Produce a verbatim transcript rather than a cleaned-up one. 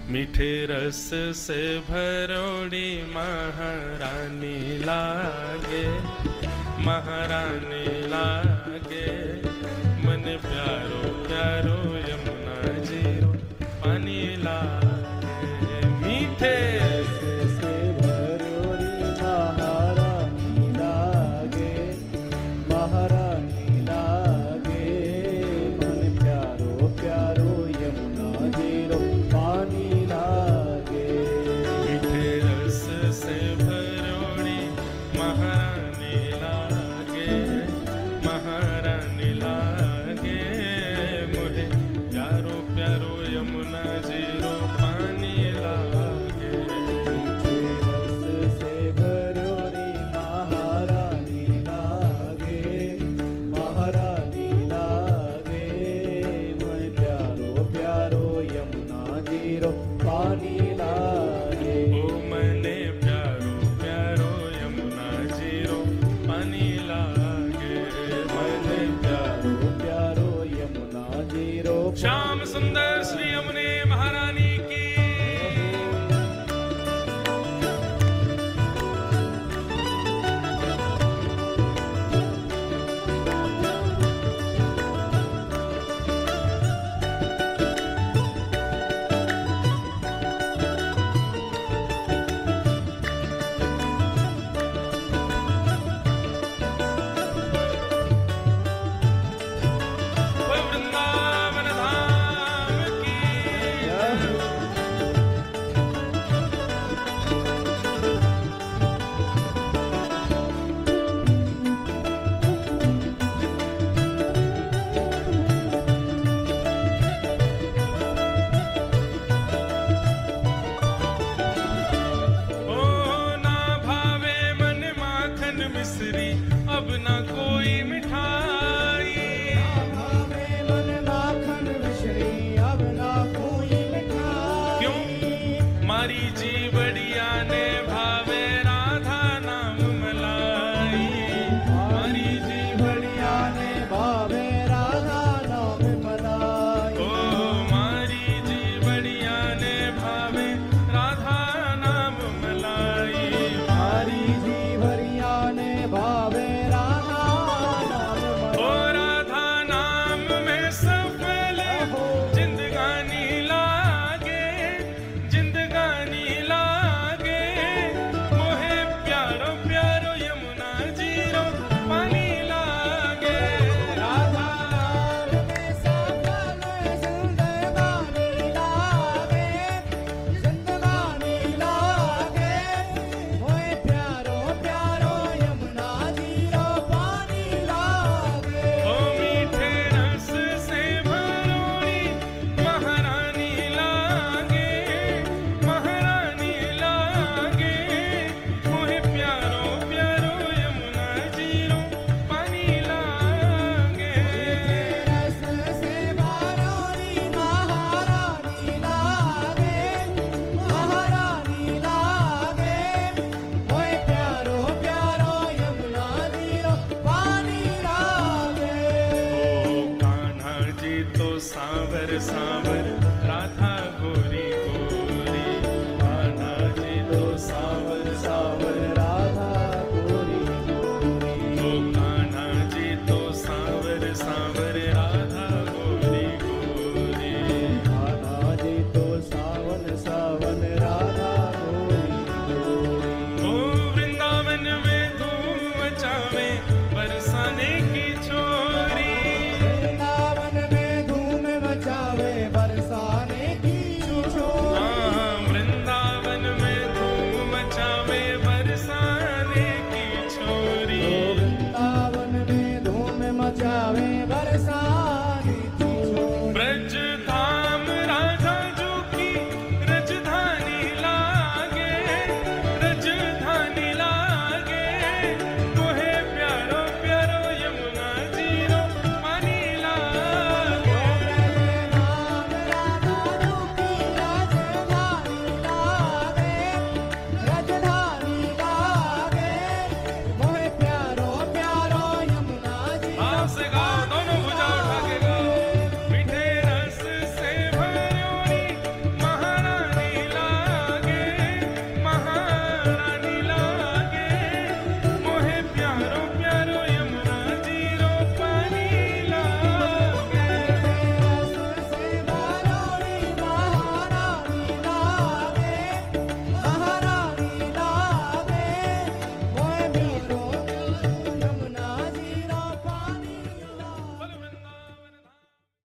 मीठे रस से भरोड़ी महारानी लागे, महारानी लागे। मन प्यारो प्यारो यमुना जीरो पानी लागे। मीठे से भरोड़ी महारानी लागे, महारानी लागे। मन प्यारो प्यारो यमुना जीरो पानी लागे। मीठे रस से भरोड़ी महारानी लागे, महारानी लागे। मुझे प्यारो प्यारो यमुना जीरो पानी लागे। मीठे रस से भरोड़ी महारानी लागे, महारानी लागे। मन प्यारो प्यारो यमुना जीरो पानी लागे। ओ मने प्यारो प्यारो यमुना जीरो पानी लागे। मने प्यारो प्यारो यमुना जीरो श्याम सुंदर श्री यमुने महारानी की। वो वृंदावन धाम की। ओ ना भावे मन माखन मिश्री, अब ना कोई मिठाई। भावे मन माखन मिश्री, अब ना कोई मिठाई। क्यों मारी जी बढ़िया ने